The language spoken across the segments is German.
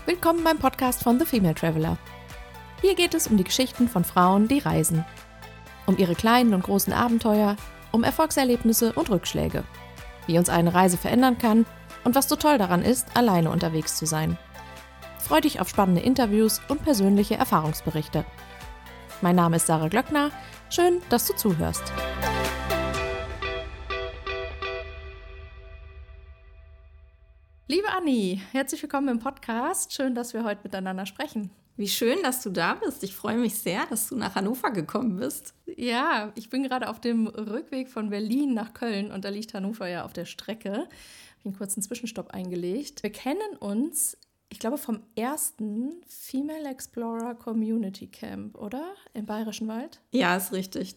Willkommen beim Podcast von The Female Traveler. Hier geht es um die Geschichten von Frauen, die reisen. Um ihre kleinen und großen Abenteuer, um Erfolgserlebnisse und Rückschläge. Wie uns eine Reise verändern kann und was so toll daran ist, alleine unterwegs zu sein. Freu dich auf spannende Interviews und persönliche Erfahrungsberichte. Mein Name ist Sarah Glöckner. Schön, dass du zuhörst. Liebe Anni, herzlich willkommen im Podcast. Schön, dass wir heute miteinander sprechen. Wie schön, dass du da bist. Ich freue mich sehr, dass du nach Hannover gekommen bist. Ja, ich bin gerade auf dem Rückweg von Berlin nach Köln und da liegt Hannover ja auf der Strecke. Ich habe einen kurzen Zwischenstopp eingelegt. Wir kennen uns, ich glaube, vom ersten Female Explorer Community Camp, oder? Im Bayerischen Wald? Ja, ist richtig.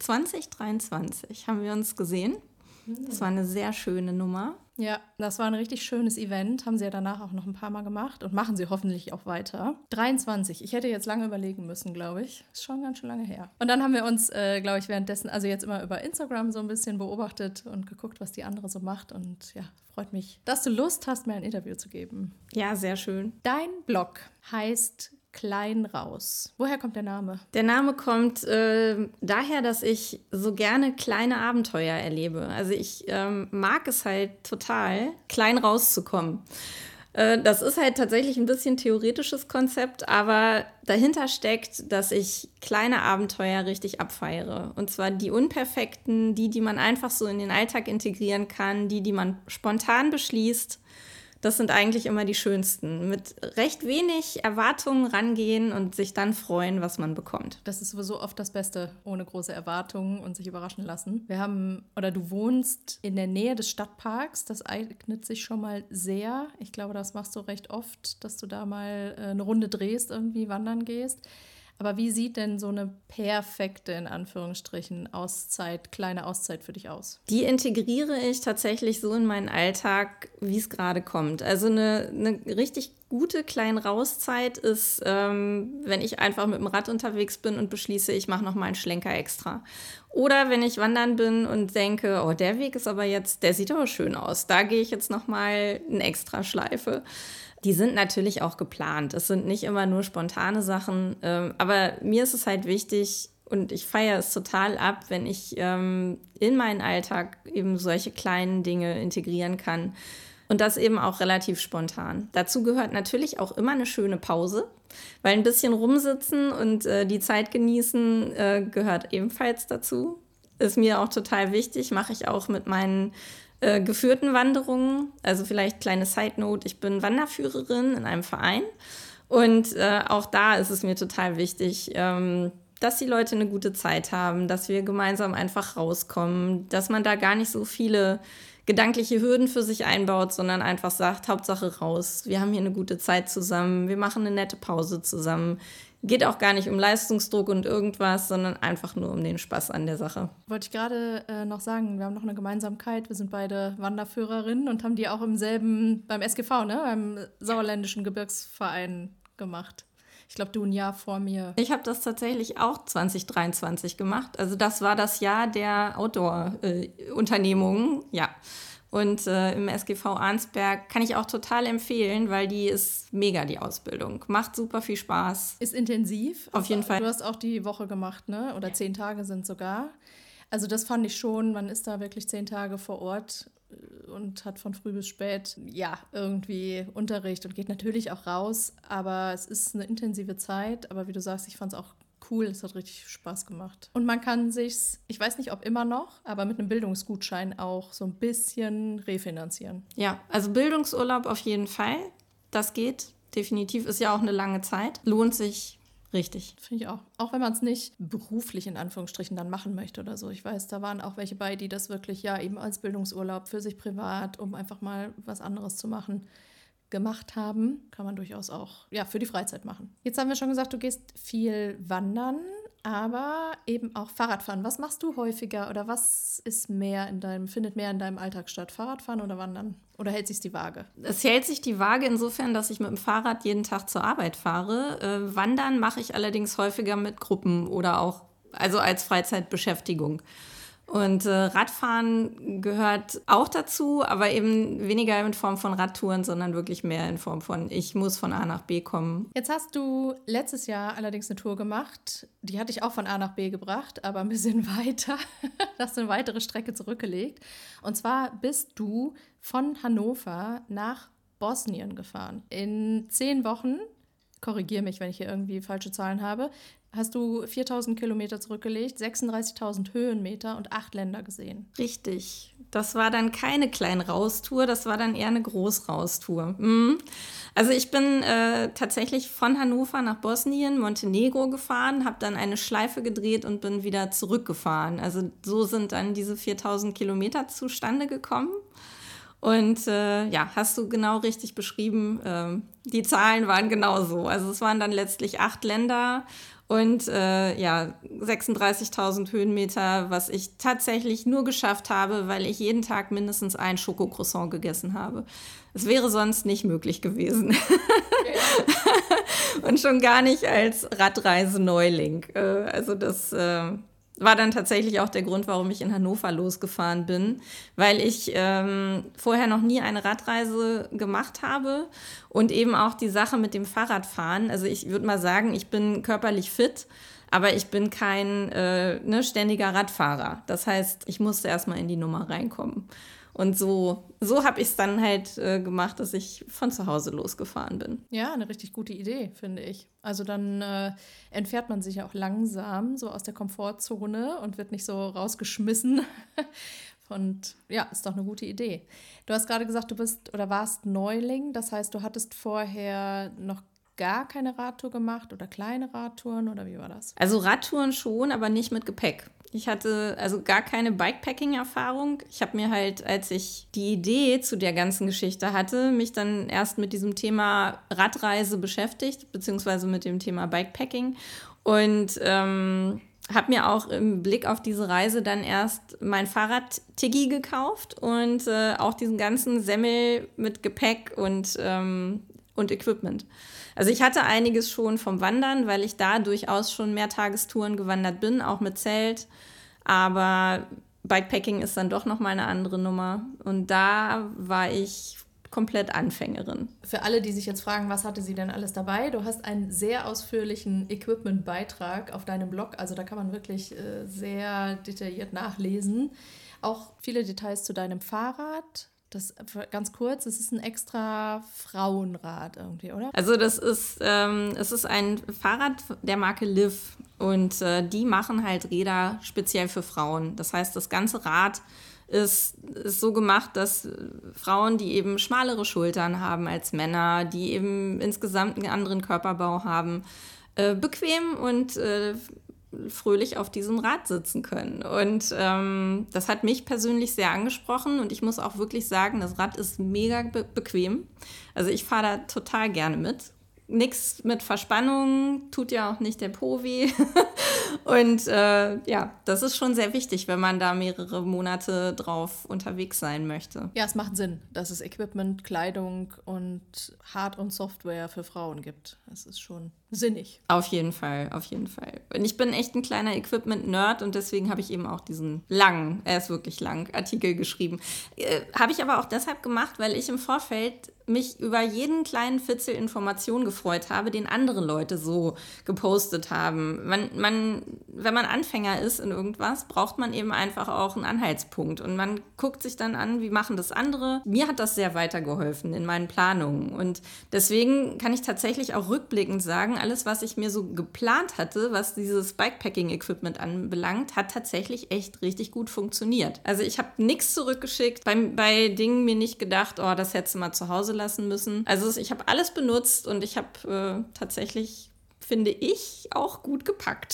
2023 haben wir uns gesehen. Das war eine sehr schöne Nummer. Ja, das war ein richtig schönes Event. Haben sie ja danach auch noch ein paar Mal gemacht und machen sie hoffentlich auch weiter. 23. Ich hätte jetzt lange überlegen müssen, glaube ich. Ist schon ganz schön lange her. Und dann haben wir uns, glaube ich, währenddessen, also jetzt immer über Instagram so ein bisschen beobachtet und geguckt, was die andere so macht. Und ja, freut mich, dass du Lust hast, mir ein Interview zu geben. Ja, sehr schön. Dein Blog heißt Klein raus. Woher kommt der Name? Der Name kommt daher, dass ich so gerne kleine Abenteuer erlebe. Also ich mag es halt total, klein rauszukommen. Das ist halt tatsächlich ein bisschen theoretisches Konzept, aber dahinter steckt, dass ich kleine Abenteuer richtig abfeiere. Und zwar die unperfekten, die man einfach so in den Alltag integrieren kann, die man spontan beschließt. Das sind eigentlich immer die schönsten. Mit recht wenig Erwartungen rangehen und sich dann freuen, was man bekommt. Das ist sowieso oft das Beste, ohne große Erwartungen und sich überraschen lassen. Du wohnst in der Nähe des Stadtparks. Das eignet sich schon mal sehr. Ich glaube, das machst du recht oft, dass du da mal eine Runde drehst, irgendwie wandern gehst. Aber wie sieht denn so eine perfekte, in Anführungsstrichen, kleine Auszeit für dich aus? Die integriere ich tatsächlich so in meinen Alltag, wie es gerade kommt. Also eine richtig gute kleine Rauszeit ist, wenn ich einfach mit dem Rad unterwegs bin und beschließe, ich mache noch mal einen Schlenker extra. Oder wenn ich wandern bin und denke, oh, der Weg ist aber jetzt, der sieht aber schön aus. Da gehe ich jetzt noch mal eine extra Schleife. Die sind natürlich auch geplant. Es sind nicht immer nur spontane Sachen. Aber mir ist es halt wichtig und ich feiere es total ab, wenn ich in meinen Alltag eben solche kleinen Dinge integrieren kann. Und das eben auch relativ spontan. Dazu gehört natürlich auch immer eine schöne Pause, weil ein bisschen rumsitzen und die Zeit genießen gehört ebenfalls dazu. Ist mir auch total wichtig, mache ich auch mit meinen geführten Wanderungen. Also vielleicht kleine Side-Note, ich bin Wanderführerin in einem Verein und auch da ist es mir total wichtig, dass die Leute eine gute Zeit haben, dass wir gemeinsam einfach rauskommen, dass man da gar nicht so viele gedankliche Hürden für sich einbaut, sondern einfach sagt, Hauptsache raus, wir haben hier eine gute Zeit zusammen, wir machen eine nette Pause zusammen. Geht auch gar nicht um Leistungsdruck und irgendwas, sondern einfach nur um den Spaß an der Sache. Wollte ich gerade noch sagen, wir haben noch eine Gemeinsamkeit. Wir sind beide Wanderführerinnen und haben die auch beim SGV, ne, beim Sauerländischen Gebirgsverein gemacht. Ich glaube, du ein Jahr vor mir. Ich habe das tatsächlich auch 2023 gemacht. Also das war das Jahr der Outdoor-Unternehmungen, ja. Und im SGV Arnsberg kann ich auch total empfehlen, weil die ist mega, die Ausbildung. Macht super viel Spaß. Ist intensiv. Auf jeden Fall. Du hast auch die Woche gemacht, ne? Oder 10 Tage sind sogar. Also das fand ich schon, man ist da wirklich 10 Tage vor Ort und hat von früh bis spät, ja, irgendwie Unterricht und geht natürlich auch raus. Aber es ist eine intensive Zeit. Aber wie du sagst, ich fand es auch cool, es hat richtig Spaß gemacht. Und man kann sich's, ich weiß nicht, ob immer noch, aber mit einem Bildungsgutschein auch so ein bisschen refinanzieren. Ja, also Bildungsurlaub auf jeden Fall. Das geht definitiv, ist ja auch eine lange Zeit. Lohnt sich richtig. Finde ich auch. Auch wenn man es nicht beruflich in Anführungsstrichen dann machen möchte oder so. Ich weiß, da waren auch welche bei, die das wirklich ja eben als Bildungsurlaub für sich privat, um einfach mal was anderes zu machen, gemacht haben, kann man durchaus auch für die Freizeit machen. Jetzt haben wir schon gesagt, du gehst viel wandern, aber eben auch Fahrradfahren. Was machst du häufiger oder was findet mehr in deinem Alltag statt? Fahrradfahren oder Wandern? Oder hält sich die Waage? Es hält sich die Waage insofern, dass ich mit dem Fahrrad jeden Tag zur Arbeit fahre. Wandern mache ich allerdings häufiger mit Gruppen oder auch also als Freizeitbeschäftigung. Und Radfahren gehört auch dazu, aber eben weniger in Form von Radtouren, sondern wirklich mehr in Form von, ich muss von A nach B kommen. Jetzt hast du letztes Jahr allerdings eine Tour gemacht, die hat dich auch von A nach B gebracht, aber ein bisschen weiter. Da hast du eine weitere Strecke zurückgelegt. Und zwar bist du von Hannover nach Bosnien gefahren. In 10 Wochen, korrigiere mich, wenn ich hier irgendwie falsche Zahlen habe, hast du 4.000 Kilometer zurückgelegt, 36.000 Höhenmeter und 8 Länder gesehen. Richtig. Das war dann keine Klein-Raus-Tour, das war dann eher eine Groß-Raus-Tour. Also ich bin tatsächlich von Hannover nach Bosnien, Montenegro gefahren, habe dann eine Schleife gedreht und bin wieder zurückgefahren. Also so sind dann diese 4.000 Kilometer zustande gekommen. Und hast du genau richtig beschrieben. Die Zahlen waren genau so. Also es waren dann letztlich 8 Länder und 36.000 Höhenmeter, was ich tatsächlich nur geschafft habe, weil ich jeden Tag mindestens ein Schokocroissant gegessen habe. Es wäre sonst nicht möglich gewesen. Okay. Und schon gar nicht als Radreise-Neuling. Also das war dann tatsächlich auch der Grund, warum ich in Hannover losgefahren bin, weil ich vorher noch nie eine Radreise gemacht habe und eben auch die Sache mit dem Fahrradfahren. Also ich würde mal sagen, ich bin körperlich fit, aber ich bin kein ständiger Radfahrer. Das heißt, ich musste erstmal in die Nummer reinkommen. Und so habe ich es dann halt gemacht, dass ich von zu Hause losgefahren bin. Ja, eine richtig gute Idee, finde ich. Also dann entfernt man sich auch langsam so aus der Komfortzone und wird nicht so rausgeschmissen. Und ja, ist doch eine gute Idee. Du hast gerade gesagt, du bist oder warst Neuling. Das heißt, du hattest vorher noch gar keine Radtour gemacht oder kleine Radtouren oder wie war das? Also Radtouren schon, aber nicht mit Gepäck. Ich hatte also gar keine Bikepacking-Erfahrung. Ich habe mir halt, als ich die Idee zu der ganzen Geschichte hatte, mich dann erst mit diesem Thema Radreise beschäftigt, beziehungsweise mit dem Thema Bikepacking. Und habe mir auch im Blick auf diese Reise dann erst mein Fahrrad-Tiggi gekauft und auch diesen ganzen Semmel mit Gepäck und Equipment. Also ich hatte einiges schon vom Wandern, weil ich da durchaus schon Mehrtagestouren gewandert bin, auch mit Zelt. Aber Bikepacking ist dann doch nochmal eine andere Nummer. Und da war ich komplett Anfängerin. Für alle, die sich jetzt fragen, was hatte sie denn alles dabei? Du hast einen sehr ausführlichen Equipment-Beitrag auf deinem Blog. Also da kann man wirklich sehr detailliert nachlesen. Auch viele Details zu deinem Fahrrad. Das ganz kurz, es ist ein extra Frauenrad irgendwie, oder? Also es ist ein Fahrrad der Marke Liv und die machen halt Räder speziell für Frauen. Das heißt, das ganze Rad ist so gemacht, dass Frauen, die eben schmalere Schultern haben als Männer, die eben insgesamt einen anderen Körperbau haben, bequem und fröhlich auf diesem Rad sitzen können. Und das hat mich persönlich sehr angesprochen und ich muss auch wirklich sagen, das Rad ist mega bequem. Also ich fahre da total gerne mit. Nichts mit Verspannung, tut ja auch nicht der Po weh. Und das ist schon sehr wichtig, wenn man da mehrere Monate drauf unterwegs sein möchte. Ja, es macht Sinn, dass es Equipment, Kleidung und Hard- und Software für Frauen gibt. Das ist schon sinnig. Auf jeden Fall, auf jeden Fall. Und ich bin echt ein kleiner Equipment-Nerd und deswegen habe ich eben auch diesen langen, er ist wirklich lang, Artikel geschrieben. Habe ich aber auch deshalb gemacht, weil ich im Vorfeld mich über jeden kleinen Fitzel Informationen gefreut habe, den andere Leute so gepostet haben. Wenn man Anfänger ist in irgendwas, braucht man eben einfach auch einen Anhaltspunkt. Und man guckt sich dann an, wie machen das andere. Mir hat das sehr weitergeholfen in meinen Planungen. Und deswegen kann ich tatsächlich auch rückblickend sagen, alles, was ich mir so geplant hatte, was dieses Bikepacking-Equipment anbelangt, hat tatsächlich echt richtig gut funktioniert. Also ich habe nichts zurückgeschickt, bei Dingen mir nicht gedacht, oh, das hättest du mal zu Hause lassen müssen. Also ich habe alles benutzt und ich habe tatsächlich, finde ich, auch gut gepackt.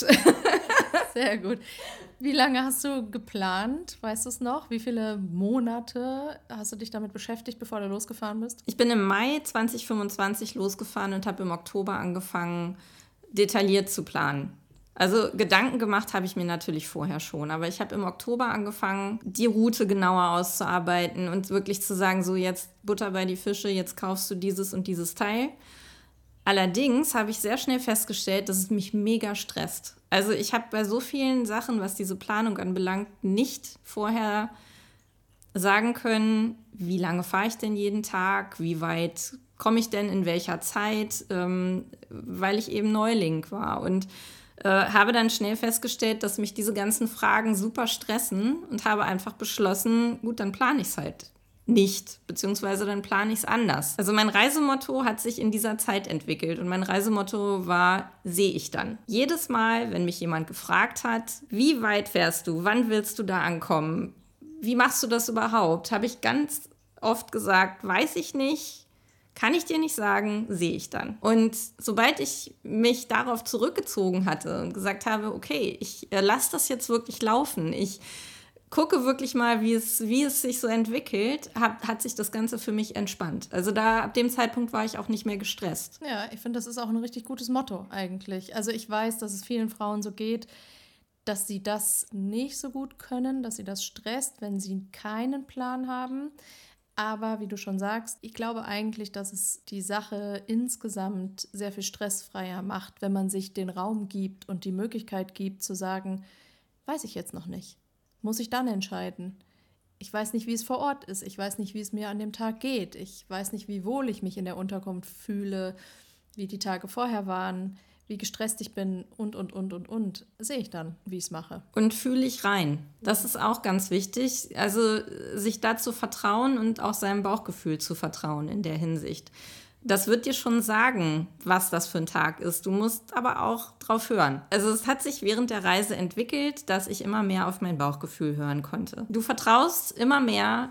Sehr gut. Wie lange hast du geplant? Weißt du es noch? Wie viele Monate hast du dich damit beschäftigt, bevor du losgefahren bist? Ich bin im Mai 2025 losgefahren und habe im Oktober angefangen, detailliert zu planen. Also Gedanken gemacht habe ich mir natürlich vorher schon, aber ich habe im Oktober angefangen, die Route genauer auszuarbeiten und wirklich zu sagen, so jetzt Butter bei die Fische, jetzt kaufst du dieses und dieses Teil. Allerdings habe ich sehr schnell festgestellt, dass es mich mega stresst. Also ich habe bei so vielen Sachen, was diese Planung anbelangt, nicht vorher sagen können, wie lange fahre ich denn jeden Tag, wie weit komme ich denn in welcher Zeit, weil ich eben Neuling war. Und habe dann schnell festgestellt, dass mich diese ganzen Fragen super stressen und habe einfach beschlossen, gut, dann plane ich es halt nicht, beziehungsweise dann plane ich es anders. Also mein Reisemotto hat sich in dieser Zeit entwickelt und mein Reisemotto war, sehe ich dann. Jedes Mal, wenn mich jemand gefragt hat, wie weit fährst du, wann willst du da ankommen, wie machst du das überhaupt, habe ich ganz oft gesagt, weiß ich nicht, kann ich dir nicht sagen, sehe ich dann. Und sobald ich mich darauf zurückgezogen hatte und gesagt habe, okay, ich lasse das jetzt wirklich laufen, ich gucke wirklich mal, wie es sich so entwickelt, hat sich das Ganze für mich entspannt. Also ab dem Zeitpunkt war ich auch nicht mehr gestresst. Ja, ich finde, das ist auch ein richtig gutes Motto eigentlich. Also ich weiß, dass es vielen Frauen so geht, dass sie das nicht so gut können, dass sie das stresst, wenn sie keinen Plan haben. Aber wie du schon sagst, ich glaube eigentlich, dass es die Sache insgesamt sehr viel stressfreier macht, wenn man sich den Raum gibt und die Möglichkeit gibt zu sagen, weiß ich jetzt noch nicht. Muss ich dann entscheiden. Ich weiß nicht, wie es vor Ort ist. Ich weiß nicht, wie es mir an dem Tag geht. Ich weiß nicht, wie wohl ich mich in der Unterkunft fühle, wie die Tage vorher waren, wie gestresst ich bin und. Sehe ich dann, wie ich es mache. Und fühle ich rein. Das ist auch ganz wichtig. Also sich dazu vertrauen und auch seinem Bauchgefühl zu vertrauen in der Hinsicht. Das wird dir schon sagen, was das für ein Tag ist. Du musst aber auch drauf hören. Also es hat sich während der Reise entwickelt, dass ich immer mehr auf mein Bauchgefühl hören konnte. Du vertraust immer mehr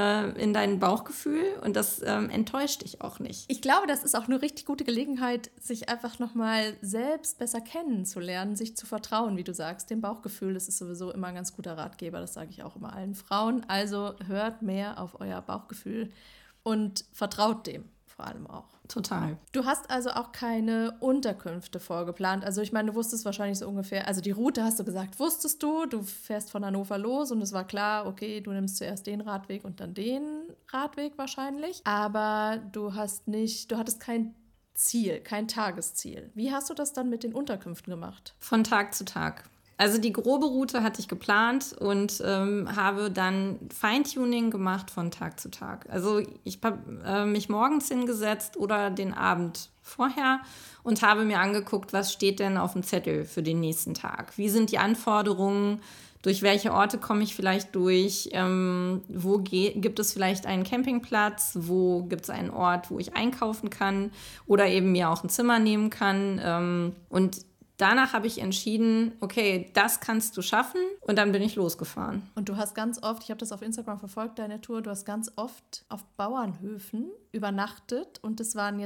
in dein Bauchgefühl und das enttäuscht dich auch nicht. Ich glaube, das ist auch eine richtig gute Gelegenheit, sich einfach nochmal selbst besser kennenzulernen, sich zu vertrauen, wie du sagst. Dem Bauchgefühl, das ist sowieso immer ein ganz guter Ratgeber, das sage ich auch immer allen Frauen. Also hört mehr auf euer Bauchgefühl und vertraut dem. Vor allem auch. Total. Du hast also auch keine Unterkünfte vorgeplant. Also ich meine, du wusstest wahrscheinlich so ungefähr, also die Route hast du gesagt, wusstest du fährst von Hannover los und es war klar, okay, du nimmst zuerst den Radweg und dann den Radweg wahrscheinlich. Aber du hattest kein Ziel, kein Tagesziel. Wie hast du das dann mit den Unterkünften gemacht? Von Tag zu Tag. Also die grobe Route hatte ich geplant und habe dann Feintuning gemacht von Tag zu Tag. Also ich habe mich morgens hingesetzt oder den Abend vorher und habe mir angeguckt, was steht denn auf dem Zettel für den nächsten Tag. Wie sind die Anforderungen? Durch welche Orte komme ich vielleicht durch? Wo gibt es vielleicht einen Campingplatz? Wo gibt es einen Ort, wo ich einkaufen kann oder eben mir auch ein Zimmer nehmen kann? Und danach habe ich entschieden, okay, das kannst du schaffen und dann bin ich losgefahren. Und du hast ganz oft, ich habe das auf Instagram verfolgt, deine Tour, du hast ganz oft auf Bauernhöfen übernachtet und das waren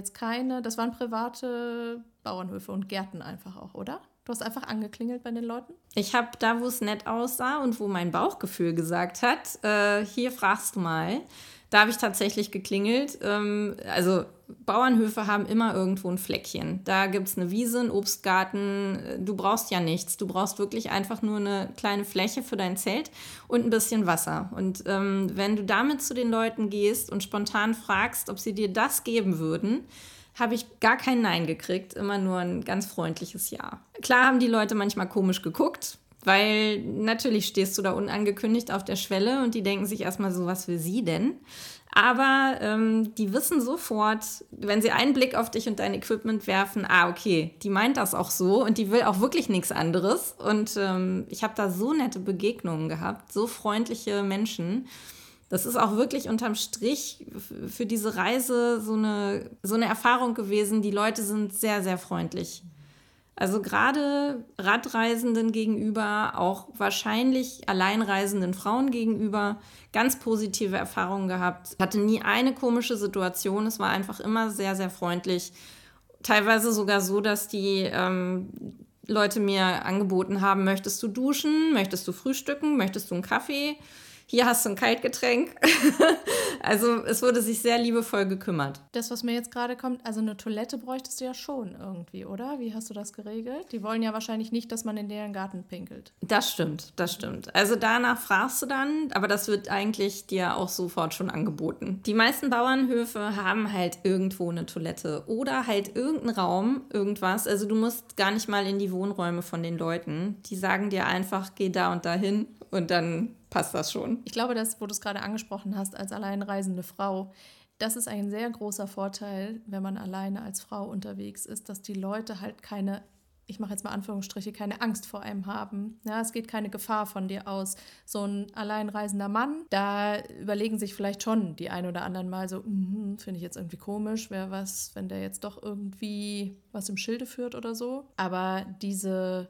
private Bauernhöfe und Gärten einfach auch, oder? Du hast einfach angeklingelt bei den Leuten? Ich habe da, wo es nett aussah und wo mein Bauchgefühl gesagt hat, hier fragst du mal, da habe ich tatsächlich geklingelt. Also Bauernhöfe haben immer irgendwo ein Fleckchen. Da gibt es eine Wiese, einen Obstgarten. Du brauchst ja nichts. Du brauchst wirklich einfach nur eine kleine Fläche für dein Zelt und ein bisschen Wasser. Und wenn du damit zu den Leuten gehst und spontan fragst, ob sie dir das geben würden, habe ich gar kein Nein gekriegt, immer nur ein ganz freundliches Ja. Klar haben die Leute manchmal komisch geguckt, weil natürlich stehst du da unangekündigt auf der Schwelle und die denken sich erstmal so, was will sie denn? Aber die wissen sofort, wenn sie einen Blick auf dich und dein Equipment werfen, okay, die meint das auch so und die will auch wirklich nichts anderes. Und ich habe da so nette Begegnungen gehabt, so freundliche Menschen. Das ist auch wirklich unterm Strich für diese Reise so eine Erfahrung gewesen. Die Leute sind sehr, sehr freundlich. Also gerade Radreisenden gegenüber, auch wahrscheinlich alleinreisenden Frauen gegenüber, ganz positive Erfahrungen gehabt. Ich hatte nie eine komische Situation. Es war einfach immer sehr, sehr freundlich. Teilweise sogar so, dass die Leute mir angeboten haben, möchtest du duschen, möchtest du frühstücken, möchtest du einen Kaffee? hier hast du ein Kaltgetränk. Also es wurde sich sehr liebevoll gekümmert. Das, was mir jetzt gerade kommt, also eine Toilette bräuchtest du ja schon irgendwie, oder? Wie hast du das geregelt? Die wollen ja wahrscheinlich nicht, dass man in deren Garten pinkelt. Das stimmt. Also danach fragst du dann, aber das wird eigentlich dir auch sofort schon angeboten. Die meisten Bauernhöfe haben halt irgendwo eine Toilette oder halt irgendeinen Raum, irgendwas. Also du musst gar nicht mal in die Wohnräume von den Leuten. Die sagen dir einfach, geh da und dahin und dann passt das schon. Ich glaube, das, wo du es gerade angesprochen hast, als alleinreisende Frau, das ist ein sehr großer Vorteil, wenn man alleine als Frau unterwegs ist, dass die Leute halt keine, ich mache jetzt mal Anführungsstriche, keine Angst vor einem haben. Ja, es geht keine Gefahr von dir aus. So ein alleinreisender Mann, da überlegen sich vielleicht schon die ein oder anderen mal so, finde ich jetzt irgendwie komisch, wäre was, wenn der jetzt doch irgendwie was im Schilde führt oder so. Aber diese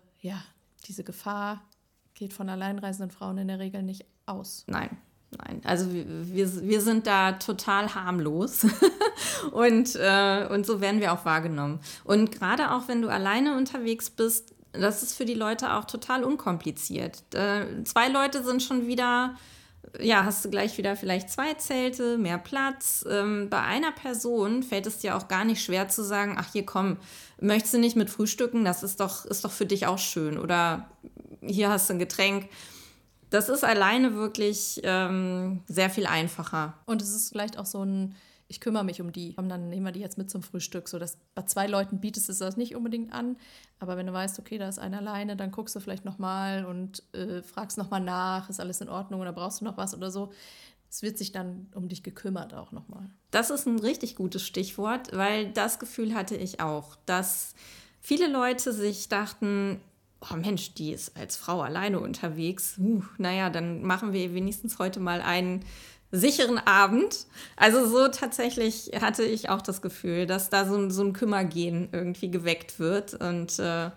Gefahr geht von alleinreisenden Frauen in der Regel nicht aus. Nein. Also wir sind da total harmlos und so werden wir auch wahrgenommen. Und gerade auch, wenn du alleine unterwegs bist, das ist für die Leute auch total unkompliziert. 2 Leute sind schon wieder, ja, hast du gleich wieder vielleicht 2 Zelte, mehr Platz. Bei einer Person fällt es dir auch gar nicht schwer zu sagen, ach hier komm, möchtest du nicht mit frühstücken? Das ist doch für dich auch schön. Oder hier hast du ein Getränk. Das ist alleine wirklich sehr viel einfacher. Und es ist vielleicht auch so ein, ich kümmere mich um die. Komm, dann nehmen wir die jetzt mit zum Frühstück. So, dass bei 2 Leuten bietest du das nicht unbedingt an. Aber wenn du weißt, okay, da ist einer alleine, dann guckst du vielleicht nochmal und fragst nochmal nach, ist alles in Ordnung oder brauchst du noch was oder so. Es wird sich dann um dich gekümmert auch nochmal. Das ist ein richtig gutes Stichwort, weil das Gefühl hatte ich auch, dass viele Leute sich dachten, oh Mensch, die ist als Frau alleine unterwegs. Naja, dann machen wir wenigstens heute mal einen sicheren Abend. Also so tatsächlich hatte ich auch das Gefühl, dass da so ein Kümmergehen irgendwie geweckt wird. Und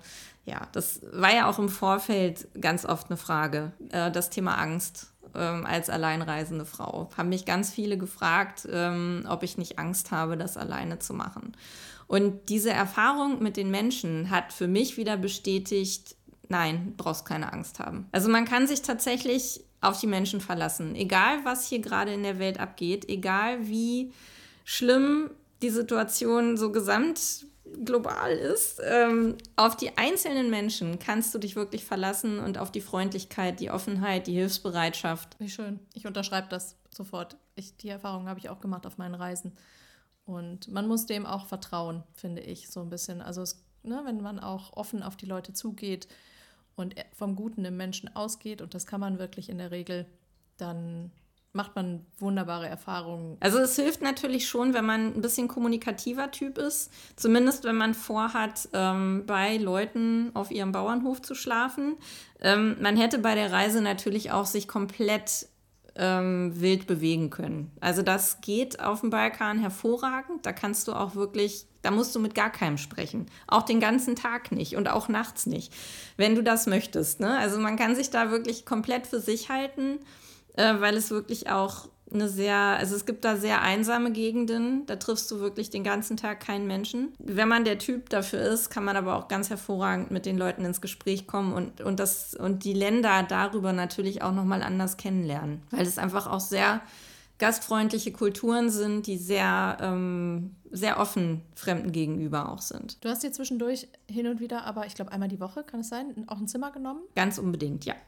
das war ja auch im Vorfeld ganz oft eine Frage. Das Thema Angst als alleinreisende Frau. Haben mich ganz viele gefragt, ob ich nicht Angst habe, das alleine zu machen. Und diese Erfahrung mit den Menschen hat für mich wieder bestätigt, nein, brauchst keine Angst haben. Also man kann sich tatsächlich auf die Menschen verlassen. Egal, was hier gerade in der Welt abgeht, egal wie schlimm die Situation so gesamt global ist, auf die einzelnen Menschen kannst du dich wirklich verlassen und auf die Freundlichkeit, die Offenheit, die Hilfsbereitschaft. Wie schön. Ich unterschreibe das sofort. Die Erfahrung habe ich auch gemacht auf meinen Reisen. Und man muss dem auch vertrauen, finde ich, so ein bisschen. Also wenn man auch offen auf die Leute zugeht und vom Guten im Menschen ausgeht, und das kann man wirklich in der Regel, dann macht man wunderbare Erfahrungen. Also es hilft natürlich schon, wenn man ein bisschen kommunikativer Typ ist, zumindest wenn man vorhat, bei Leuten auf ihrem Bauernhof zu schlafen. Man hätte bei der Reise natürlich auch sich komplett wild bewegen können. Also das geht auf dem Balkan hervorragend. Da kannst du auch wirklich, da musst du mit gar keinem sprechen. Auch den ganzen Tag nicht und auch nachts nicht, wenn du das möchtest. Ne? Also man kann sich da wirklich komplett für sich halten, weil es wirklich auch es gibt da sehr einsame Gegenden, da triffst du wirklich den ganzen Tag keinen Menschen. Wenn man der Typ dafür ist, kann man aber auch ganz hervorragend mit den Leuten ins Gespräch kommen und die Länder darüber natürlich auch nochmal anders kennenlernen, weil es einfach auch sehr gastfreundliche Kulturen sind, die sehr, sehr offen Fremden gegenüber auch sind. Du hast dir zwischendurch hin und wieder, aber ich glaube einmal die Woche, kann es sein, auch ein Zimmer genommen? Ganz unbedingt, ja.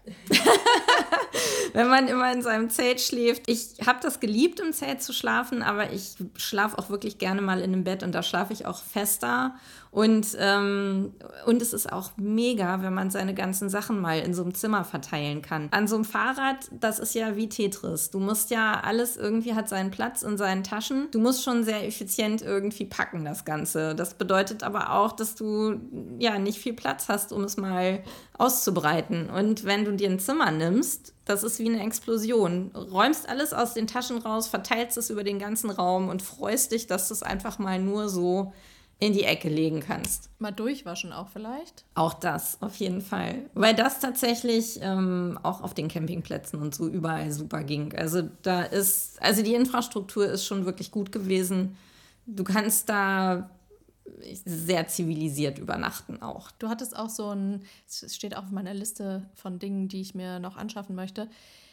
Wenn man immer in seinem Zelt schläft. Ich habe das geliebt, im Zelt zu schlafen, aber ich schlafe auch wirklich gerne mal in einem Bett und da schlafe ich auch fester. Und es ist auch mega, wenn man seine ganzen Sachen mal in so einem Zimmer verteilen kann. An so einem Fahrrad, das ist ja wie Tetris. Du musst ja alles irgendwie hat seinen Platz in seinen Taschen. Du musst schon sehr effizient irgendwie packen, das Ganze. Das bedeutet aber auch, dass du ja nicht viel Platz hast, um es mal auszubreiten. Und wenn du dir ein Zimmer nimmst, das ist wie eine Explosion. Räumst alles aus den Taschen raus, verteilst es über den ganzen Raum und freust dich, dass du es einfach mal nur so in die Ecke legen kannst. Mal durchwaschen auch vielleicht? Auch das, auf jeden Fall. Weil das tatsächlich auch auf den Campingplätzen und so überall super ging. Also die Infrastruktur ist schon wirklich gut gewesen. Du kannst da sehr zivilisiert übernachten auch. Du hattest auch es steht auch auf meiner Liste von Dingen, die ich mir noch anschaffen möchte,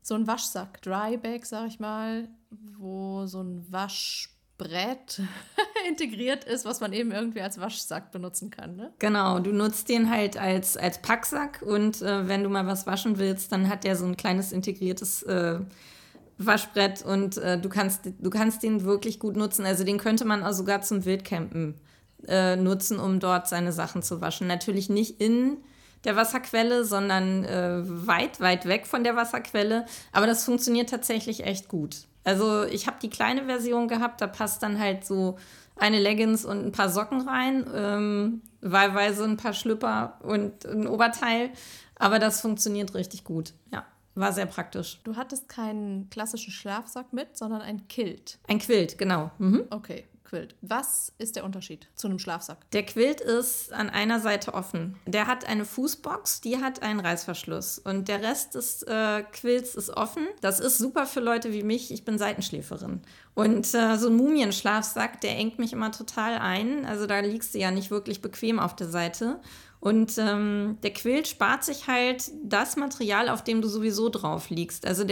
So ein Waschsack, Drybag, sag ich mal, wo so ein Waschbrett integriert ist, was man eben irgendwie als Waschsack benutzen kann, ne? Genau, du nutzt den halt als Packsack und wenn du mal was waschen willst, dann hat der so ein kleines integriertes Waschbrett und du kannst den wirklich gut nutzen. Also den könnte man auch sogar zum Wildcampen nutzen, um dort seine Sachen zu waschen. Natürlich nicht in der Wasserquelle, sondern weit, weit weg von der Wasserquelle. Aber das funktioniert tatsächlich echt gut. Also ich habe die kleine Version gehabt, da passt dann halt so eine Leggings und ein paar Socken rein, wahlweise ein paar Schlüpper und ein Oberteil. Aber das funktioniert richtig gut, ja. War sehr praktisch. Du hattest keinen klassischen Schlafsack mit, sondern ein Kilt. Ein Quilt, genau. Mhm. Okay, Quilt. Was ist der Unterschied zu einem Schlafsack? Der Quilt ist an einer Seite offen. Der hat eine Fußbox, die hat einen Reißverschluss. Und der Rest des Quilts ist offen. Das ist super für Leute wie mich. Ich bin Seitenschläferin. Und so ein Mumienschlafsack, der engt mich immer total ein. Also da liegst du ja nicht wirklich bequem auf der Seite. Und der Quilt spart sich halt das Material, auf dem du sowieso drauf liegst. Also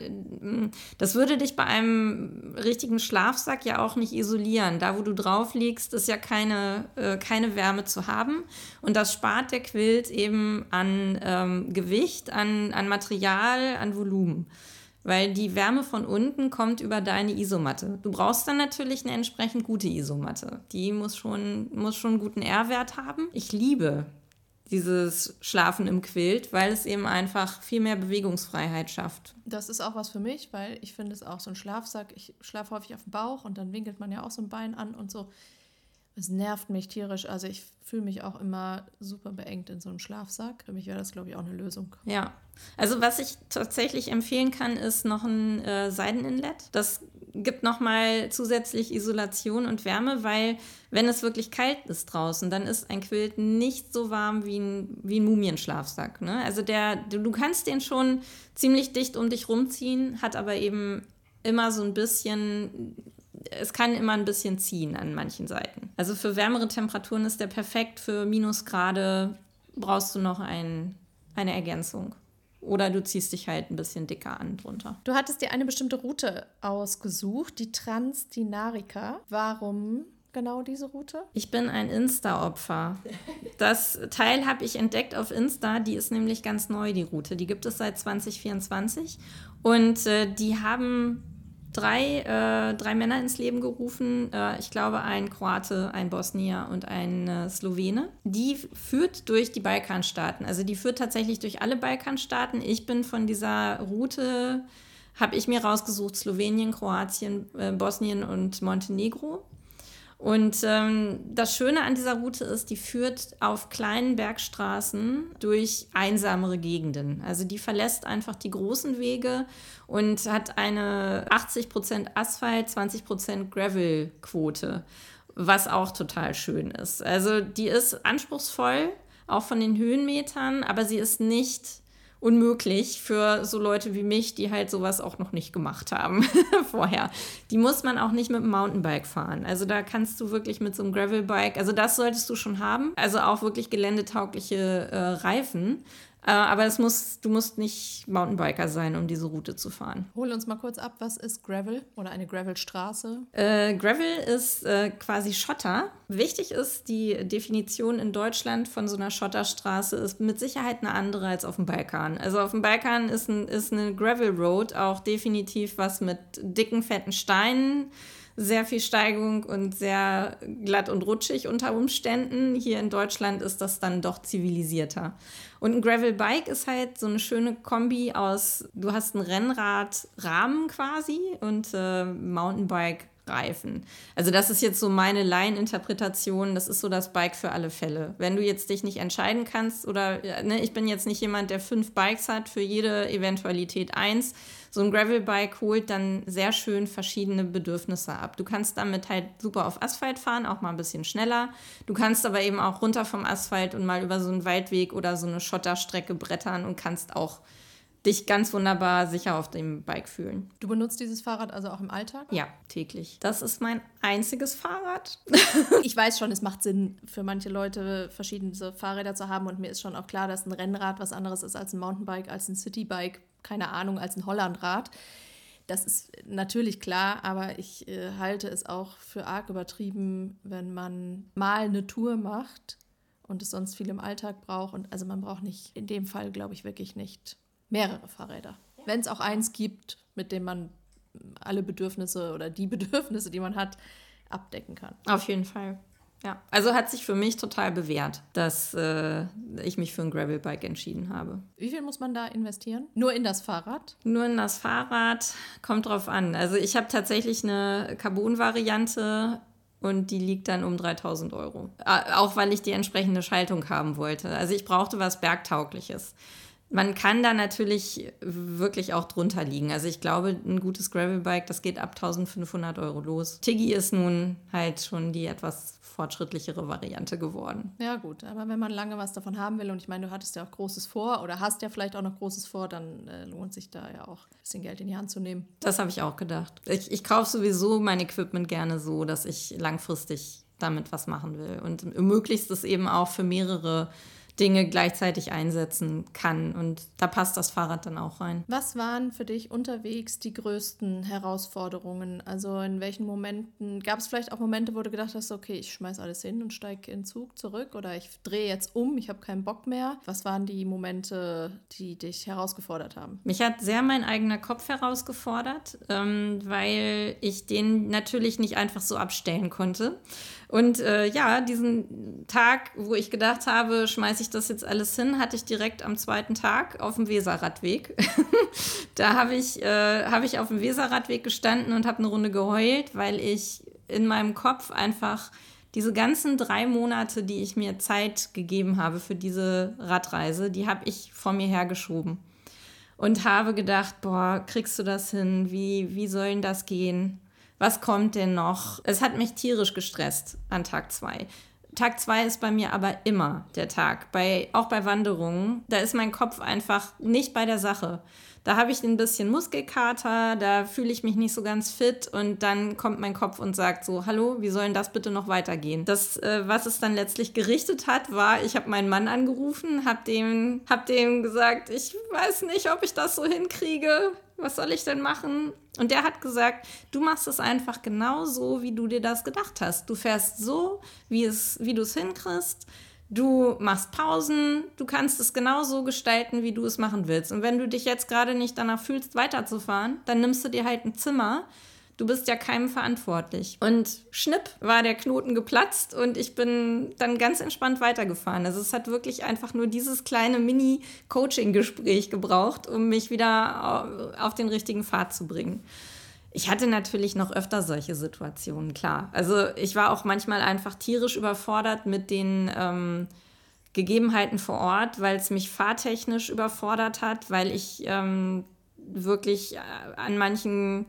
das würde dich bei einem richtigen Schlafsack ja auch nicht isolieren. Da, wo du drauf liegst, ist ja keine Wärme zu haben. Und das spart der Quilt eben an Gewicht, an Material, an Volumen. Weil die Wärme von unten kommt über deine Isomatte. Du brauchst dann natürlich eine entsprechend gute Isomatte. Die muss schon einen guten R-Wert haben. Ich liebe dieses Schlafen im Quilt, weil es eben einfach viel mehr Bewegungsfreiheit schafft. Das ist auch was für mich, weil ich finde es auch so ein Schlafsack. Ich schlafe häufig auf dem Bauch und dann winkelt man ja auch so ein Bein an und so. Es nervt mich tierisch. Also ich fühle mich auch immer super beengt in so einem Schlafsack. Für mich wäre das, glaube ich, auch eine Lösung. Ja, also was ich tatsächlich empfehlen kann, ist noch ein Seideninlet. Das gibt nochmal zusätzlich Isolation und Wärme, weil wenn es wirklich kalt ist draußen, dann ist ein Quilt nicht so warm wie ein Mumienschlafsack. Ne? Also du kannst den schon ziemlich dicht um dich rumziehen, hat aber eben immer so ein bisschen... Es kann immer ein bisschen ziehen an manchen Seiten. Also für wärmere Temperaturen ist der perfekt. Für Minusgrade brauchst du noch eine Ergänzung. Oder du ziehst dich halt ein bisschen dicker an drunter. Du hattest dir eine bestimmte Route ausgesucht, die Transdinarica. Warum genau diese Route? Ich bin ein Insta-Opfer. Das Teil habe ich entdeckt auf Insta. Die ist nämlich ganz neu, die Route. Die gibt es seit 2024. Und die haben drei Männer ins Leben gerufen. Ich glaube, ein Kroate, ein Bosnier und ein Slowene. Die führt durch die Balkanstaaten. Also die führt tatsächlich durch alle Balkanstaaten. Ich bin von dieser Route, habe ich mir rausgesucht, Slowenien, Kroatien, Bosnien und Montenegro. Und das Schöne an dieser Route ist, die führt auf kleinen Bergstraßen durch einsamere Gegenden. Also die verlässt einfach die großen Wege und hat eine 80% Asphalt, 20% Gravel-Quote, was auch total schön ist. Also die ist anspruchsvoll, auch von den Höhenmetern, aber sie ist nicht unmöglich für so Leute wie mich, die halt sowas auch noch nicht gemacht haben vorher. Die muss man auch nicht mit dem Mountainbike fahren. Also da kannst du wirklich mit so einem Gravelbike, also das solltest du schon haben. Also auch wirklich geländetaugliche Reifen. Aber du musst nicht Mountainbiker sein, um diese Route zu fahren. Hol uns mal kurz ab, was ist Gravel oder eine Gravelstraße? Gravel ist quasi Schotter. Wichtig ist, die Definition in Deutschland von so einer Schotterstraße ist mit Sicherheit eine andere als auf dem Balkan. Also auf dem Balkan ist eine Gravel Road auch definitiv was mit dicken, fetten Steinen, sehr viel Steigung und sehr glatt und rutschig unter Umständen. Hier in Deutschland ist das dann doch zivilisierter. Und ein Gravelbike ist halt so eine schöne Kombi aus, du hast einen Rennradrahmen quasi und Mountainbike-Reifen. Also das ist jetzt so meine Laieninterpretation, das ist so das Bike für alle Fälle. Wenn du jetzt dich nicht entscheiden kannst oder, ne, ich bin jetzt nicht jemand, der 5 Bikes hat, für jede Eventualität 1, so ein Gravelbike holt dann sehr schön verschiedene Bedürfnisse ab. Du kannst damit halt super auf Asphalt fahren, auch mal ein bisschen schneller. Du kannst aber eben auch runter vom Asphalt und mal über so einen Waldweg oder so eine Schotterstrecke brettern und kannst auch dich ganz wunderbar sicher auf dem Bike fühlen. Du benutzt dieses Fahrrad also auch im Alltag? Ja, täglich. Das ist mein einziges Fahrrad. Ich weiß schon, es macht Sinn für manche Leute, verschiedene Fahrräder zu haben und mir ist schon auch klar, dass ein Rennrad was anderes ist als ein Mountainbike, als ein Citybike. keine Ahnung, als ein Hollandrad. Das ist natürlich klar, aber ich halte es auch für arg übertrieben, wenn man mal eine Tour macht und es sonst viel im Alltag braucht. Und also man braucht nicht, in dem Fall glaube ich wirklich nicht mehrere Fahrräder. Ja. Wenn es auch eins gibt, mit dem man alle Bedürfnisse oder die Bedürfnisse, die man hat, abdecken kann. Auf jeden Fall. Ja, also hat sich für mich total bewährt, dass ich mich für ein Gravelbike entschieden habe. Wie viel muss man da investieren? Nur in das Fahrrad? Nur in das Fahrrad, kommt drauf an. Also ich habe tatsächlich eine Carbon-Variante und die liegt dann um 3.000 €. Auch weil ich die entsprechende Schaltung haben wollte. Also ich brauchte was Bergtaugliches. Man kann da natürlich wirklich auch drunter liegen. Also ich glaube, ein gutes Gravelbike, das geht ab 1.500 € los. Tiggy ist nun halt schon die etwas fortschrittlichere Variante geworden. Ja gut, aber wenn man lange was davon haben will, und ich meine, du hattest ja auch Großes vor oder hast ja vielleicht auch noch Großes vor, dann lohnt sich da ja auch ein bisschen Geld in die Hand zu nehmen. Das habe ich auch gedacht. Ich kaufe sowieso mein Equipment gerne so, dass ich langfristig damit was machen will und möglichst es eben auch für mehrere Dinge gleichzeitig einsetzen kann. Und da passt das Fahrrad dann auch rein. Was waren für dich unterwegs die größten Herausforderungen? Also in welchen Momenten, gab es vielleicht auch Momente, wo du gedacht hast, okay, ich schmeiß alles hin und steige in den Zug zurück oder ich drehe jetzt um, ich habe keinen Bock mehr. Was waren die Momente, die dich herausgefordert haben? Mich hat sehr mein eigener Kopf herausgefordert, weil ich den natürlich nicht einfach so abstellen konnte. Und diesen Tag, wo ich gedacht habe, schmeiße ich das jetzt alles hin, hatte ich direkt am zweiten Tag auf dem Weserradweg. Da habe ich auf dem Weserradweg gestanden und habe eine Runde geheult, weil ich in meinem Kopf einfach diese ganzen 3 Monate, die ich mir Zeit gegeben habe für diese Radreise, die habe ich vor mir hergeschoben. Und habe gedacht, boah, kriegst du das hin? Wie soll denn das gehen? Was kommt denn noch? Es hat mich tierisch gestresst an Tag 2. Tag 2 ist bei mir aber immer der Tag. Auch bei Wanderungen, da ist mein Kopf einfach nicht bei der Sache. Da habe ich ein bisschen Muskelkater, da fühle ich mich nicht so ganz fit und dann kommt mein Kopf und sagt so, hallo, wie soll denn das bitte noch weitergehen? Das, was es dann letztlich gerichtet hat, war, ich habe meinen Mann angerufen, hab dem gesagt, ich weiß nicht, ob ich das so hinkriege. Was soll ich denn machen? Und der hat gesagt, du machst es einfach genau so, wie du dir das gedacht hast. Du fährst so, wie du es hinkriegst. Du machst Pausen. Du kannst es genau so gestalten, wie du es machen willst. Und wenn du dich jetzt gerade nicht danach fühlst, weiterzufahren, dann nimmst du dir halt ein Zimmer. Du bist ja keinem verantwortlich. Und schnipp war der Knoten geplatzt und ich bin dann ganz entspannt weitergefahren. Also es hat wirklich einfach nur dieses kleine Mini-Coaching-Gespräch gebraucht, um mich wieder auf den richtigen Pfad zu bringen. Ich hatte natürlich noch öfter solche Situationen, klar. Also ich war auch manchmal einfach tierisch überfordert mit den Gegebenheiten vor Ort, weil es mich fahrtechnisch überfordert hat, weil ich wirklich an manchen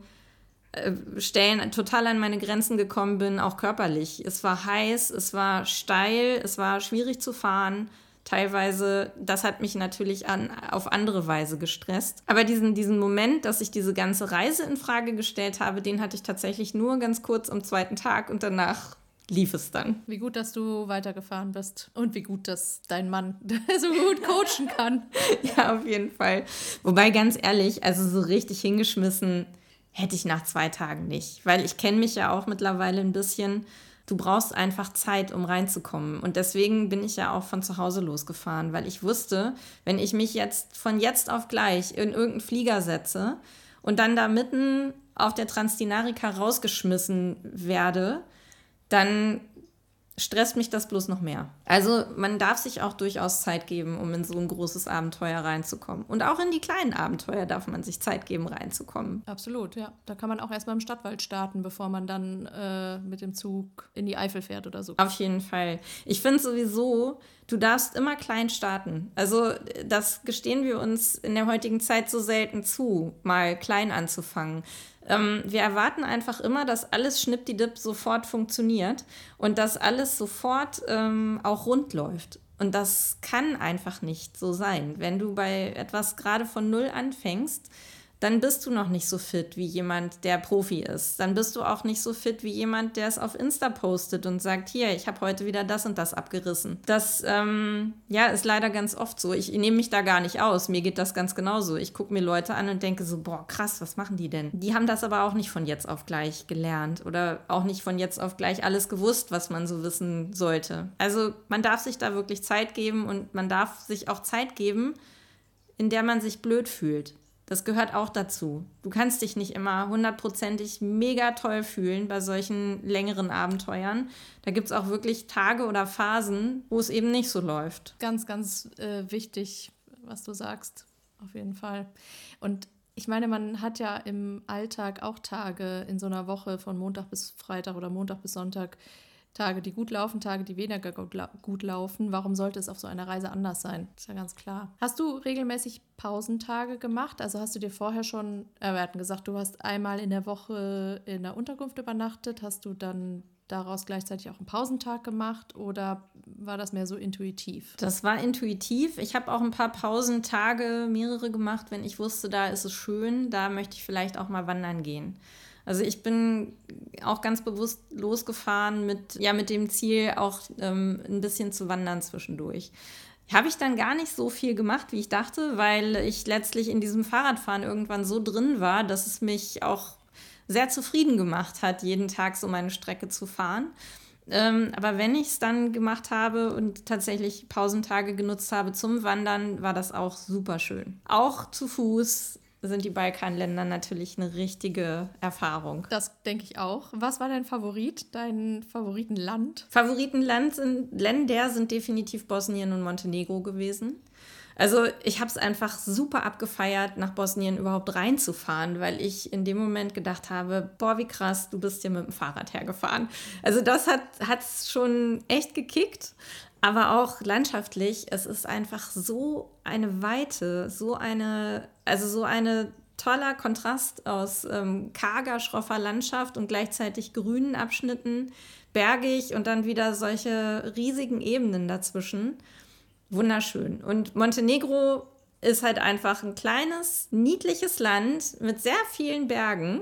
Stellen total an meine Grenzen gekommen bin, auch körperlich. Es war heiß, es war steil, es war schwierig zu fahren. Teilweise, das hat mich natürlich auf andere Weise gestresst. Aber diesen Moment, dass ich diese ganze Reise in Frage gestellt habe, den hatte ich tatsächlich nur ganz kurz am 2. Tag und danach lief es dann. Wie gut, dass du weitergefahren bist und wie gut, dass dein Mann so gut coachen kann. Ja, auf jeden Fall. Wobei, ganz ehrlich, also so richtig hingeschmissen hätte ich nach 2 Tagen nicht. Weil ich kenne mich ja auch mittlerweile ein bisschen. Du brauchst einfach Zeit, um reinzukommen. Und deswegen bin ich ja auch von zu Hause losgefahren, weil ich wusste, wenn ich mich jetzt von jetzt auf gleich in irgendeinen Flieger setze und dann da mitten auf der Transdinarica rausgeschmissen werde, dann stresst mich das bloß noch mehr. Also man darf sich auch durchaus Zeit geben, um in so ein großes Abenteuer reinzukommen. Und auch in die kleinen Abenteuer darf man sich Zeit geben, reinzukommen. Absolut, ja. Da kann man auch erstmal im Stadtwald starten, bevor man dann mit dem Zug in die Eifel fährt oder so. Auf jeden Fall. Ich finde sowieso, du darfst immer klein starten. Also das gestehen wir uns in der heutigen Zeit so selten zu, mal klein anzufangen. Wir erwarten einfach immer, dass alles schnippdidipp sofort funktioniert und dass alles sofort auch rund läuft. Und das kann einfach nicht so sein. Wenn du bei etwas gerade von 0 anfängst, dann bist du noch nicht so fit wie jemand, der Profi ist. Dann bist du auch nicht so fit wie jemand, der es auf Insta postet und sagt, hier, ich habe heute wieder das und das abgerissen. Das ist leider ganz oft so. Ich nehme mich da gar nicht aus. Mir geht das ganz genauso. Ich gucke mir Leute an und denke so, boah, krass, was machen die denn? Die haben das aber auch nicht von jetzt auf gleich gelernt oder auch nicht von jetzt auf gleich alles gewusst, was man so wissen sollte. Also man darf sich da wirklich Zeit geben und man darf sich auch Zeit geben, in der man sich blöd fühlt. Das gehört auch dazu. Du kannst dich nicht immer 100%ig mega toll fühlen bei solchen längeren Abenteuern. Da gibt es auch wirklich Tage oder Phasen, wo es eben nicht so läuft. Ganz, ganz wichtig, was du sagst, auf jeden Fall. Und ich meine, man hat ja im Alltag auch Tage in so einer Woche von Montag bis Freitag oder Montag bis Sonntag, Tage, die gut laufen, Tage, die weniger gut laufen. Warum sollte es auf so einer Reise anders sein? Ist ja ganz klar. Hast du regelmäßig Pausentage gemacht? Also hast du dir vorher schon, wir hatten gesagt, du hast einmal in der Woche in der Unterkunft übernachtet. Hast du dann daraus gleichzeitig auch einen Pausentag gemacht oder war das mehr so intuitiv? Das war intuitiv. Ich habe auch ein paar Pausentage, mehrere gemacht, wenn ich wusste, da ist es schön, da möchte ich vielleicht auch mal wandern gehen. Also ich bin auch ganz bewusst losgefahren mit dem Ziel, auch ein bisschen zu wandern zwischendurch. Habe ich dann gar nicht so viel gemacht, wie ich dachte, weil ich letztlich in diesem Fahrradfahren irgendwann so drin war, dass es mich auch sehr zufrieden gemacht hat, jeden Tag so meine Strecke zu fahren. Aber wenn ich es dann gemacht habe und tatsächlich Pausentage genutzt habe zum Wandern, war das auch super schön. Auch zu Fuß sind die Balkanländer natürlich eine richtige Erfahrung. Das denke ich auch. Was war dein Favorit, dein Favoritenland? Länder sind definitiv Bosnien und Montenegro gewesen. Also ich habe es einfach super abgefeiert, nach Bosnien überhaupt reinzufahren, weil ich in dem Moment gedacht habe, boah, wie krass, du bist hier mit dem Fahrrad hergefahren. Also das hat's schon echt gekickt. Aber auch landschaftlich, es ist einfach so eine Weite, so eine toller Kontrast aus karger, schroffer Landschaft und gleichzeitig grünen Abschnitten, bergig und dann wieder solche riesigen Ebenen dazwischen. Wunderschön. Und Montenegro ist halt einfach ein kleines, niedliches Land mit sehr vielen Bergen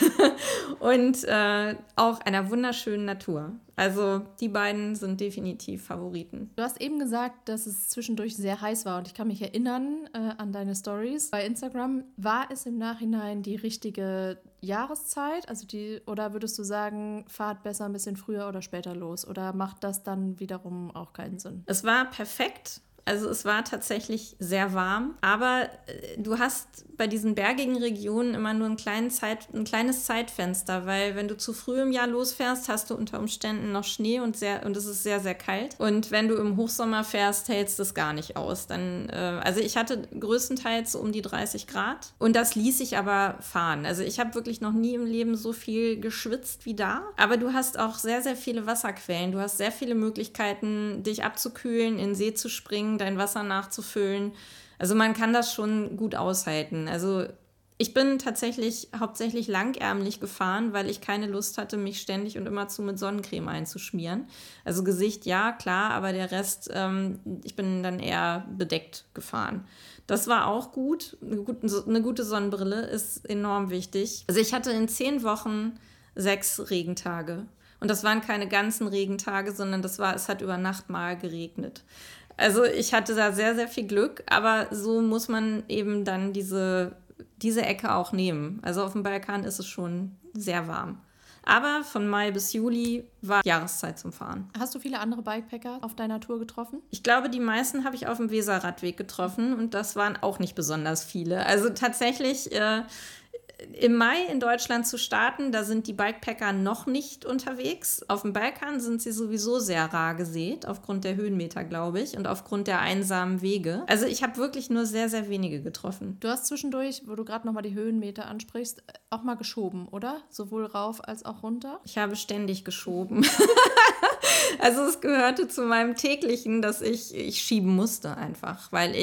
und auch einer wunderschönen Natur. Also die beiden sind definitiv Favoriten. Du hast eben gesagt, dass es zwischendurch sehr heiß war und ich kann mich erinnern an deine Stories bei Instagram. War es im Nachhinein die richtige Jahreszeit? Oder würdest du sagen, fahrt besser ein bisschen früher oder später los? Oder macht das dann wiederum auch keinen Sinn? Es war perfekt. Also es war tatsächlich sehr warm, aber du hast bei diesen bergigen Regionen immer nur ein kleines Zeitfenster, weil wenn du zu früh im Jahr losfährst, hast du unter Umständen noch Schnee und es ist sehr, sehr kalt. Und wenn du im Hochsommer fährst, hältst du es gar nicht aus. Also ich hatte größtenteils so um die 30 Grad und das ließ sich aber fahren. Also ich habe wirklich noch nie im Leben so viel geschwitzt wie da, aber du hast auch sehr, sehr viele Wasserquellen. Du hast sehr viele Möglichkeiten, dich abzukühlen, in den See zu springen, dein Wasser nachzufüllen. Also man kann das schon gut aushalten. Also ich bin tatsächlich hauptsächlich langärmlich gefahren, weil ich keine Lust hatte, mich ständig und immerzu mit Sonnencreme einzuschmieren. Also Gesicht, ja, klar, aber der Rest, ich bin dann eher bedeckt gefahren. Das war auch gut. Eine gute Sonnenbrille ist enorm wichtig. Also ich hatte in 10 Wochen 6 Regentage. Und das waren keine ganzen Regentage, sondern es hat über Nacht mal geregnet. Also ich hatte da sehr, sehr viel Glück, aber so muss man eben dann diese Ecke auch nehmen. Also auf dem Balkan ist es schon sehr warm. Aber von Mai bis Juli war Jahreszeit zum Fahren. Hast du viele andere Bikepacker auf deiner Tour getroffen? Ich glaube, die meisten habe ich auf dem Weserradweg getroffen und das waren auch nicht besonders viele. Also tatsächlich im Mai in Deutschland zu starten, da sind die Bikepacker noch nicht unterwegs. Auf dem Balkan sind sie sowieso sehr rar gesät, aufgrund der Höhenmeter, glaube ich, und aufgrund der einsamen Wege. Also ich habe wirklich nur sehr, sehr wenige getroffen. Du hast zwischendurch, wo du gerade nochmal die Höhenmeter ansprichst, auch mal geschoben, oder? Sowohl rauf als auch runter? Ich habe ständig geschoben. Also es gehörte zu meinem täglichen, dass ich schieben musste einfach, weil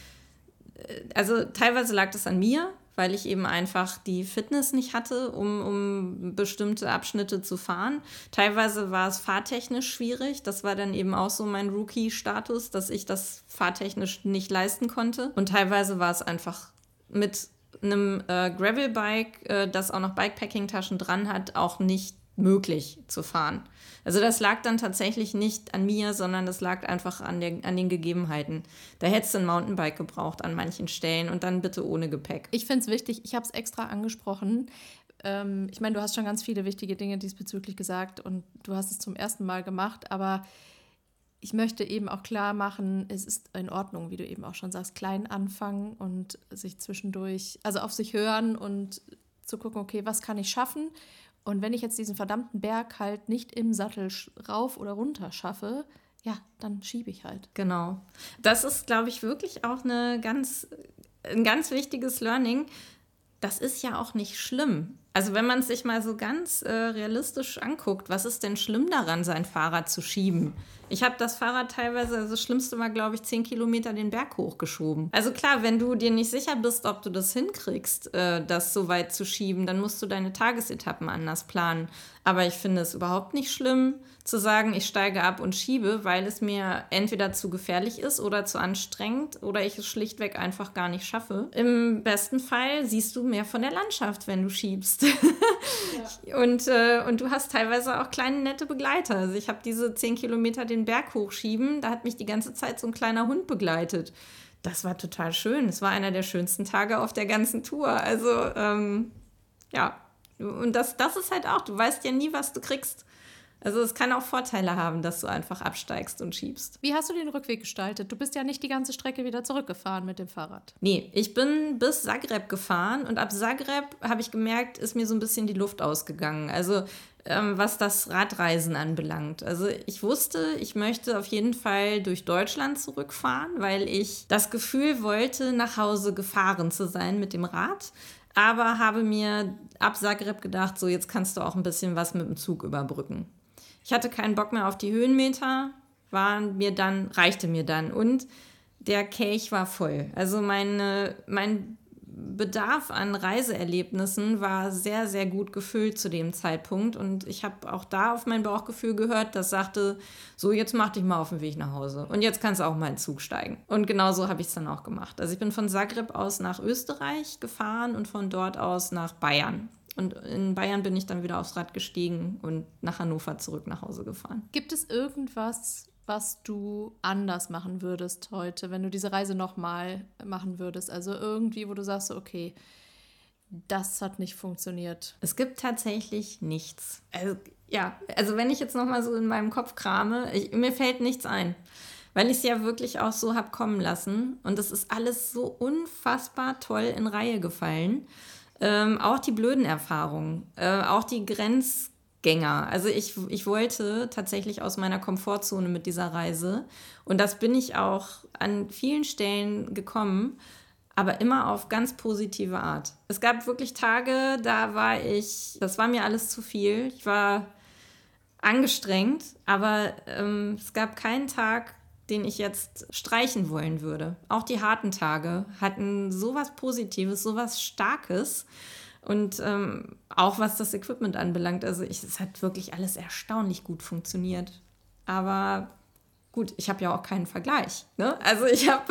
also teilweise lag das an mir, weil ich eben einfach die Fitness nicht hatte, um bestimmte Abschnitte zu fahren. Teilweise war es fahrtechnisch schwierig. Das war dann eben auch so mein Rookie-Status, dass ich das fahrtechnisch nicht leisten konnte. Und teilweise war es einfach mit einem Gravelbike, das auch noch Bikepacking-Taschen dran hat, auch nicht möglich zu fahren. Also das lag dann tatsächlich nicht an mir, sondern das lag einfach an den Gegebenheiten. Da hättest du ein Mountainbike gebraucht an manchen Stellen und dann bitte ohne Gepäck. Ich finde es wichtig, ich habe es extra angesprochen. Ich meine, du hast schon ganz viele wichtige Dinge diesbezüglich gesagt und du hast es zum ersten Mal gemacht, aber ich möchte eben auch klar machen, es ist in Ordnung, wie du eben auch schon sagst, klein anfangen und sich zwischendurch, also auf sich hören und zu gucken, okay, was kann ich schaffen? Und wenn ich jetzt diesen verdammten Berg halt nicht im Sattel rauf oder runter schaffe, ja, dann schiebe ich halt. Genau. Das ist, glaube ich, wirklich auch ein ganz wichtiges Learning. Das ist ja auch nicht schlimm. Also wenn man es sich mal so ganz realistisch anguckt, was ist denn schlimm daran, sein Fahrrad zu schieben? Ich habe das Fahrrad teilweise, also das Schlimmste war, glaube ich, 10 Kilometer den Berg hochgeschoben. Also klar, wenn du dir nicht sicher bist, ob du das hinkriegst, das so weit zu schieben, dann musst du deine Tagesetappen anders planen. Aber ich finde es überhaupt nicht schlimm, zu sagen, ich steige ab und schiebe, weil es mir entweder zu gefährlich ist oder zu anstrengend oder ich es schlichtweg einfach gar nicht schaffe. Im besten Fall siehst du mehr von der Landschaft, wenn du schiebst. Ja. Und du hast teilweise auch kleine, nette Begleiter. Also ich habe diese 10 Kilometer den Berg hochschieben, da hat mich die ganze Zeit so ein kleiner Hund begleitet. Das war total schön. Es war einer der schönsten Tage auf der ganzen Tour. Also, ja. Und das ist halt auch, du weißt ja nie, was du kriegst. Also es kann auch Vorteile haben, dass du einfach absteigst und schiebst. Wie hast du den Rückweg gestaltet? Du bist ja nicht die ganze Strecke wieder zurückgefahren mit dem Fahrrad. Nee, ich bin bis Zagreb gefahren und ab Zagreb habe ich gemerkt, ist mir so ein bisschen die Luft ausgegangen. Also was das Radreisen anbelangt. Also ich wusste, ich möchte auf jeden Fall durch Deutschland zurückfahren, weil ich das Gefühl wollte, nach Hause gefahren zu sein mit dem Rad. Aber habe mir ab Zagreb gedacht, so jetzt kannst du auch ein bisschen was mit dem Zug überbrücken. Ich hatte keinen Bock mehr auf die Höhenmeter, reichte mir dann. Und der Kelch war voll. Also mein Bedarf an Reiseerlebnissen war sehr, sehr gut gefüllt zu dem Zeitpunkt. Und ich habe auch da auf mein Bauchgefühl gehört, das sagte, so jetzt mach dich mal auf den Weg nach Hause. Und jetzt kannst du auch mal in den Zug steigen. Und genau so habe ich es dann auch gemacht. Also ich bin von Zagreb aus nach Österreich gefahren und von dort aus nach Bayern. Und in Bayern bin ich dann wieder aufs Rad gestiegen und nach Hannover zurück nach Hause gefahren. Gibt es irgendwas, was du anders machen würdest heute, wenn du diese Reise nochmal machen würdest? Also irgendwie, wo du sagst, okay, das hat nicht funktioniert. Es gibt tatsächlich nichts. Also wenn ich jetzt nochmal so in meinem Kopf krame, mir fällt nichts ein. Weil ich es ja wirklich auch so habe kommen lassen. Und es ist alles so unfassbar toll in Reihe gefallen. Auch die blöden Erfahrungen, auch die Grenzgänger. Also ich wollte tatsächlich aus meiner Komfortzone mit dieser Reise und das bin ich auch an vielen Stellen gekommen, aber immer auf ganz positive Art. Es gab wirklich Tage, das war mir alles zu viel. Ich war angestrengt, aber es gab keinen Tag, den ich jetzt streichen wollen würde. Auch die harten Tage hatten sowas Positives, sowas Starkes. Und auch was das Equipment anbelangt, also es hat wirklich alles erstaunlich gut funktioniert. Aber gut, ich habe ja auch keinen Vergleich. Ne? Also ich habe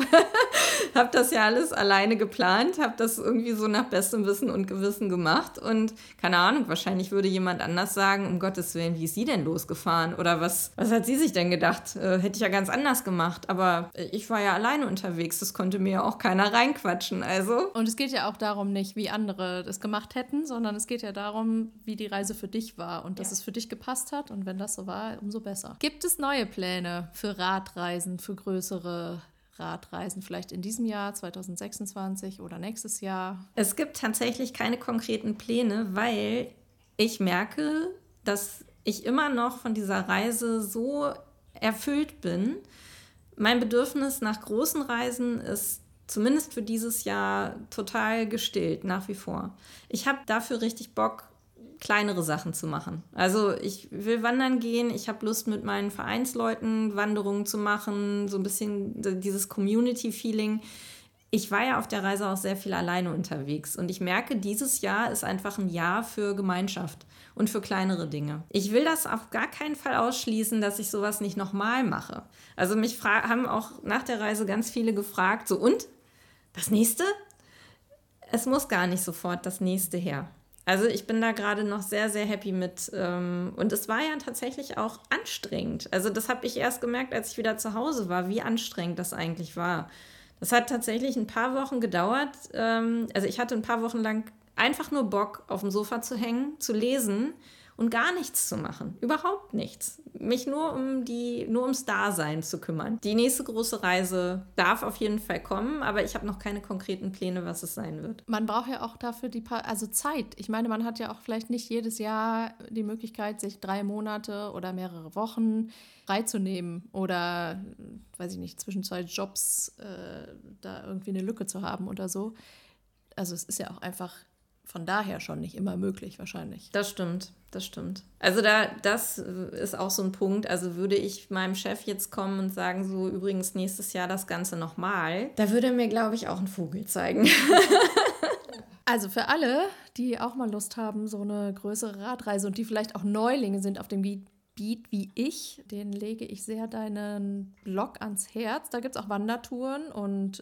hab das ja alles alleine geplant, habe das irgendwie so nach bestem Wissen und Gewissen gemacht. Und keine Ahnung, wahrscheinlich würde jemand anders sagen, um Gottes Willen, wie ist sie denn losgefahren? Oder was hat sie sich denn gedacht? Hätte ich ja ganz anders gemacht. Aber ich war ja alleine unterwegs, das konnte mir ja auch keiner reinquatschen. Also. Und es geht ja auch darum nicht, wie andere das gemacht hätten, sondern es geht ja darum, wie die Reise für dich war und dass es für dich gepasst hat. Und wenn das so war, umso besser. Gibt es neue Pläne für Radreisen, für größere Radreisen, vielleicht in diesem Jahr, 2026 oder nächstes Jahr? Es gibt tatsächlich keine konkreten Pläne, weil ich merke, dass ich immer noch von dieser Reise so erfüllt bin. Mein Bedürfnis nach großen Reisen ist zumindest für dieses Jahr total gestillt, nach wie vor. Ich habe dafür richtig Bock, kleinere Sachen zu machen. Also ich will wandern gehen, ich habe Lust mit meinen Vereinsleuten Wanderungen zu machen, so ein bisschen dieses Community-Feeling. Ich war ja auf der Reise auch sehr viel alleine unterwegs und ich merke, dieses Jahr ist einfach ein Jahr für Gemeinschaft und für kleinere Dinge. Ich will das auf gar keinen Fall ausschließen, dass ich sowas nicht nochmal mache. Also mich haben auch nach der Reise ganz viele gefragt, so und? Das nächste? Es muss gar nicht sofort das nächste her. Also ich bin da gerade noch sehr, sehr happy mit. Und es war ja tatsächlich auch anstrengend. Also das habe ich erst gemerkt, als ich wieder zu Hause war, wie anstrengend das eigentlich war. Das hat tatsächlich ein paar Wochen gedauert. Also ich hatte ein paar Wochen lang einfach nur Bock, auf dem Sofa zu hängen, zu lesen und gar nichts zu machen. Überhaupt nichts. Mich nur ums Dasein zu kümmern. Die nächste große Reise darf auf jeden Fall kommen, aber ich habe noch keine konkreten Pläne, was es sein wird. Man braucht ja auch dafür Zeit. Ich meine, man hat ja auch vielleicht nicht jedes Jahr die Möglichkeit, sich 3 Monate oder mehrere Wochen freizunehmen oder, weiß ich nicht, zwischen 2 Jobs da irgendwie eine Lücke zu haben oder so. Also es ist ja auch einfach von daher schon nicht immer möglich wahrscheinlich. Das stimmt. Also das ist auch so ein Punkt. Also würde ich meinem Chef jetzt kommen und sagen, so übrigens nächstes Jahr das Ganze nochmal, da würde er mir, glaube ich, auch einen Vogel zeigen. Also für alle, die auch mal Lust haben, so eine größere Radreise und die vielleicht auch Neulinge sind auf dem Gebiet wie ich, den lege ich sehr deinen Blog ans Herz. Da gibt es auch Wandertouren und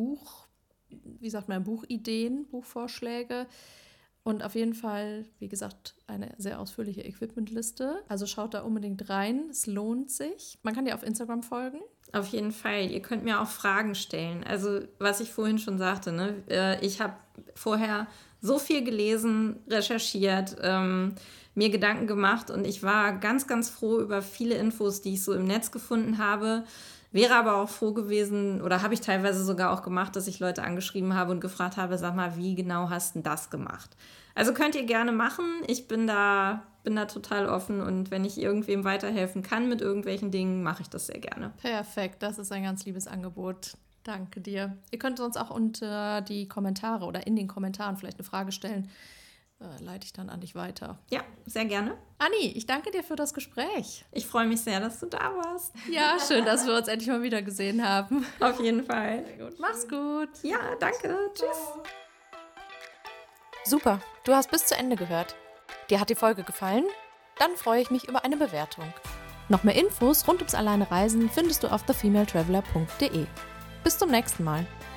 Buchideen, Buchvorschläge. Und auf jeden Fall, wie gesagt, eine sehr ausführliche Equipmentliste. Also schaut da unbedingt rein, es lohnt sich. Man kann dir auf Instagram folgen. Auf jeden Fall. Ihr könnt mir auch Fragen stellen. Also was ich vorhin schon sagte, ne? Ich habe vorher so viel gelesen, recherchiert, mir Gedanken gemacht und ich war ganz, ganz froh über viele Infos, die ich so im Netz gefunden habe. Wäre aber auch froh gewesen, oder habe ich teilweise sogar auch gemacht, dass ich Leute angeschrieben habe und gefragt habe, sag mal, wie genau hast du das gemacht? Also könnt ihr gerne machen. Ich bin da total offen und wenn ich irgendwem weiterhelfen kann mit irgendwelchen Dingen, mache ich das sehr gerne. Perfekt, das ist ein ganz liebes Angebot. Danke dir. Ihr könnt uns auch unter die Kommentare oder in den Kommentaren vielleicht eine Frage stellen. Leite ich dann an dich weiter. Ja, sehr gerne. Anni, ich danke dir für das Gespräch. Ich freue mich sehr, dass du da warst. Ja, schön, dass wir uns endlich mal wieder gesehen haben. Auf jeden Fall. Sehr gut. Mach's gut. Ja, danke. Tschüss. Super, du hast bis zu Ende gehört. Dir hat die Folge gefallen? Dann freue ich mich über eine Bewertung. Noch mehr Infos rund ums Alleinereisen findest du auf thefemaletraveler.de. Bis zum nächsten Mal.